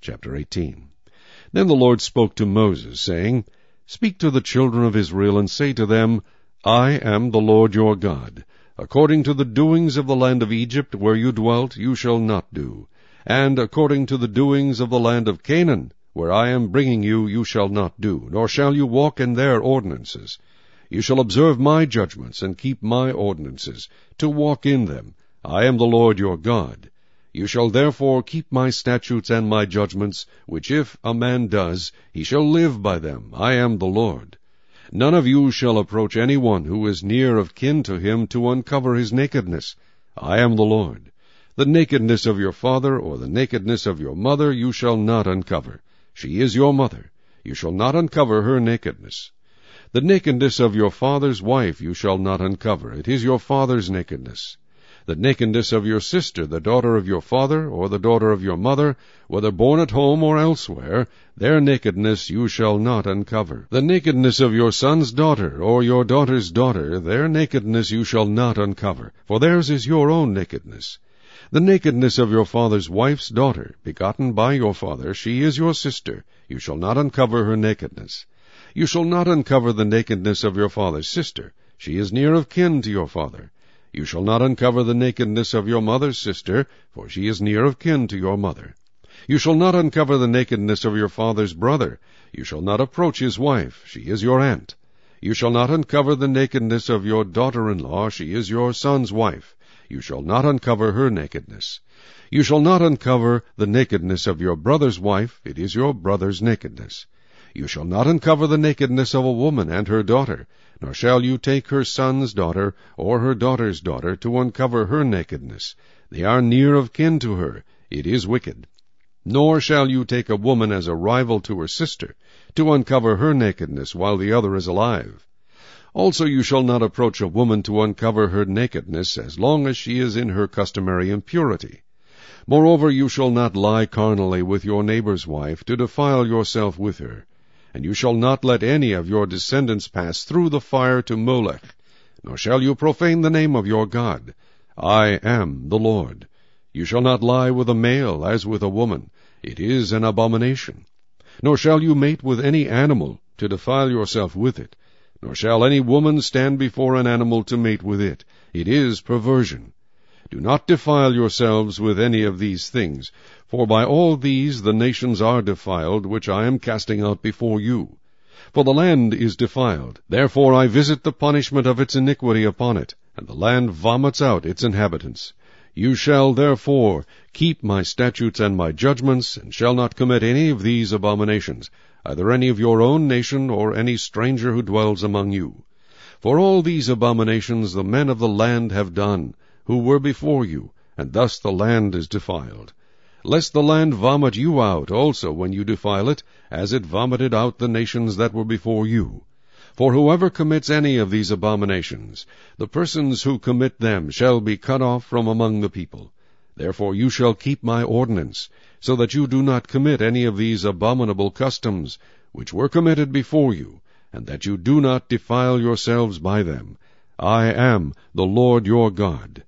Chapter 18. Then the Lord spoke to Moses, saying, Speak to the children of Israel, and say to them, I am the Lord your God. According to the doings of the land of Egypt, where you dwelt, you shall not do. And according to the doings of the land of Canaan, where I am bringing you, you shall not do, nor shall you walk in their ordinances. You shall observe my judgments, and keep my ordinances, to walk in them. I am the Lord your God. You shall therefore keep my statutes and my judgments, which if a man does, he shall live by them. I am the Lord. None of you shall approach any one who is near of kin to him to uncover his nakedness. I am the Lord. The nakedness of your father or the nakedness of your mother you shall not uncover. She is your mother. You shall not uncover her nakedness. The nakedness of your father's wife you shall not uncover. It is your father's nakedness. The nakedness of your sister, the daughter of your father, or the daughter of your mother, whether born at home or elsewhere, their nakedness you shall not uncover. The nakedness of your son's daughter, or your daughter's daughter, their nakedness you shall not uncover, for theirs is your own nakedness. The nakedness of your father's wife's daughter, begotten by your father, she is your sister. You shall not uncover her nakedness. You shall not uncover the nakedness of your father's sister. She is near of kin to your father. You shall not uncover the nakedness of your mother's sister, for she is near of kin to your mother. You shall not uncover the nakedness of your father's brother. You shall not approach his wife. She is your aunt. You shall not uncover the nakedness of your daughter-in-law. She is your son's wife. You shall not uncover her nakedness. You shall not uncover the nakedness of your brother's wife. It is your brother's nakedness. You shall not uncover the nakedness of a woman and her daughter, nor shall you take her son's daughter or her daughter's daughter to uncover her nakedness. They are near of kin to her. It is wicked. Nor shall you take a woman as a rival to her sister, to uncover her nakedness while the other is alive. Also you shall not approach a woman to uncover her nakedness as long as she is in her customary impurity. Moreover, you shall not lie carnally with your neighbor's wife, to defile yourself with her. And you shall not let any of your descendants pass through the fire to Molech, nor shall you profane the name of your God. I am the Lord. You shall not lie with a male as with a woman. It is an abomination. Nor shall you mate with any animal, to defile yourself with it. Nor shall any woman stand before an animal to mate with it. It is perversion. Do not defile yourselves with any of these things, for by all these the nations are defiled, which I am casting out before you. For the land is defiled, therefore I visit the punishment of its iniquity upon it, and the land vomits out its inhabitants. You shall therefore keep my statutes and my judgments, and shall not commit any of these abominations, either any of your own nation, or any stranger who dwells among you. For all these abominations the men of the land have done, who were before you, and thus the land is defiled. Lest the land vomit you out also when you defile it, as it vomited out the nations that were before you. For whoever commits any of these abominations, the persons who commit them shall be cut off from among the people. Therefore you shall keep my ordinance, so that you do not commit any of these abominable customs, which were committed before you, and that you do not defile yourselves by them. I am the Lord your God.